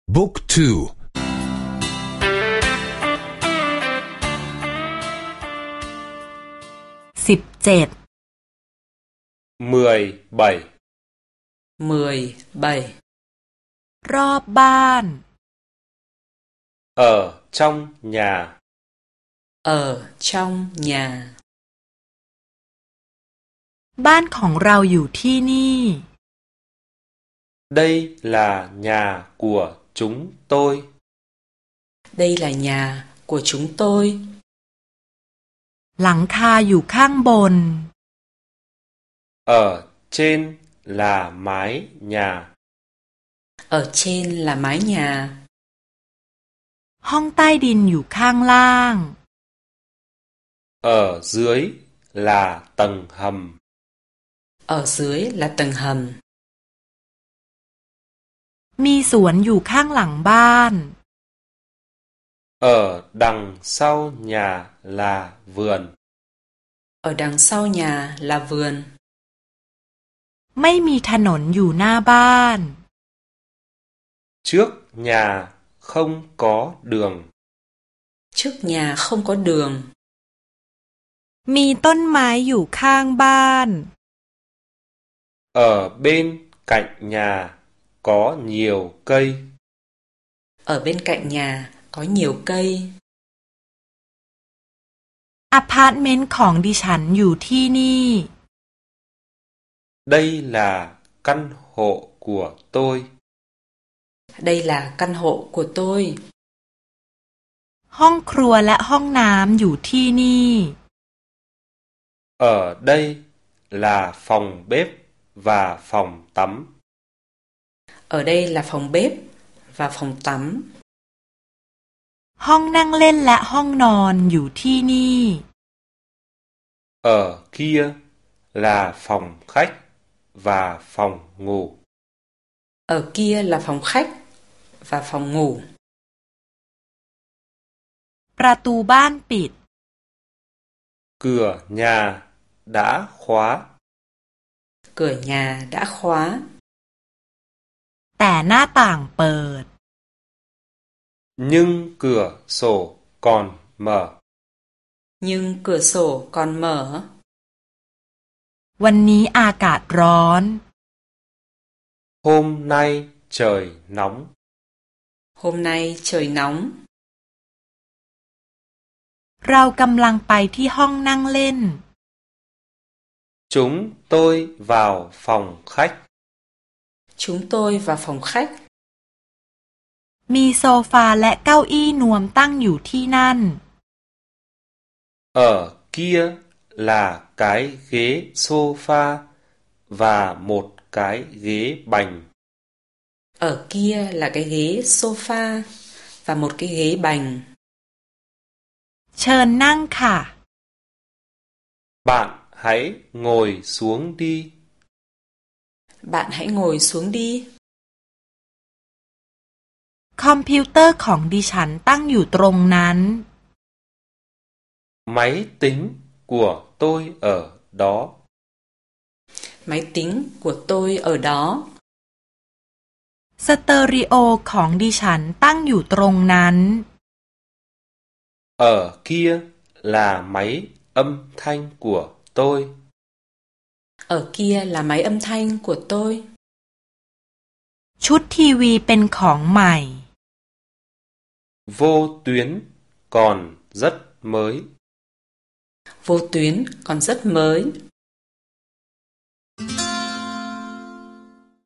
บุ๊กทู 17 17 รอบบ้าน ở trong nhà ở trong nhà บ้านของเราอยู่ที่นี่ đây là nhà của chúng tôi đây là nhà của chúng tôi หลังคาอยู่ข้างบน ở trên là mái nhà ở trên là mái nhà ห้องใต้ดินอยู่ข้างล่าง ở dưới là tầng hầm ở dưới là tầng hầm มีสวนอยู่ข้างหลังบ้าน ở đằng sau nhà là vườn ở đằng sau nhà là vườn ไม่มีถนนอยู่หน้าบ้าน trước nhà không có đường trước nhà không có đường มีต้นไม้อยู่ข้างบ้าน ở bên cạnh nhà có nhiều cây ở bên cạnh nhà có nhiều cây อพาร์ตเมนต์ของดิฉันอยู่ที่นี่ đây là căn hộ của tôi đây là căn hộ của tôi ห้องครัวและห้องน้ำอยู่ที่นี่ ở đây là phòng bếp và phòng tắm ở đây là phòng bếp và phòng tắm ห้องนั่งเล่นและห้องนอนอยู่ที่นี่ ở kia là phòng khách và phòng ngủ ở kia là phòng khách và phòng ngủ ประตูบ้านปิด cửa nhà đã khóa cửa nhà đã khóa แต่หน้าต่างเปิด nhưng cửa sổ còn mở nhưng cửa sổ còn mở วันนี้อากาศร้อน hôm nay trời nóng hôm nay trời nóng เรากำลังไปที่ห้องนั่งเล่น chúng tôi vào phòng khách chúng tôi vào phòng khách มีโซฟาและเก้าอี้นวมตั้งอยู่ที่นั่น ở kia là cái ghế sofa và một cái ghế bành ở kia là cái ghế sofa và một cái ghế bành เชิญนั่งค่ะ bạn hãy ngồi xuống đi bạn hãy ngồi xuống đi คอมพิวเตอร์ของดิฉันตั้งอยู่ตรงนั้น máy tính của tôi ở đó máy tính của tôi ở đó สเตอริโอของดิฉันตั้งอยู่ตรงนั้น ở kia là máy âm thanh của tôi ở kia là máy âm thanh của tôi ชุดทีวีเป็นของใหม่ vô tuyến còn rất mới vô tuyến còn rất mới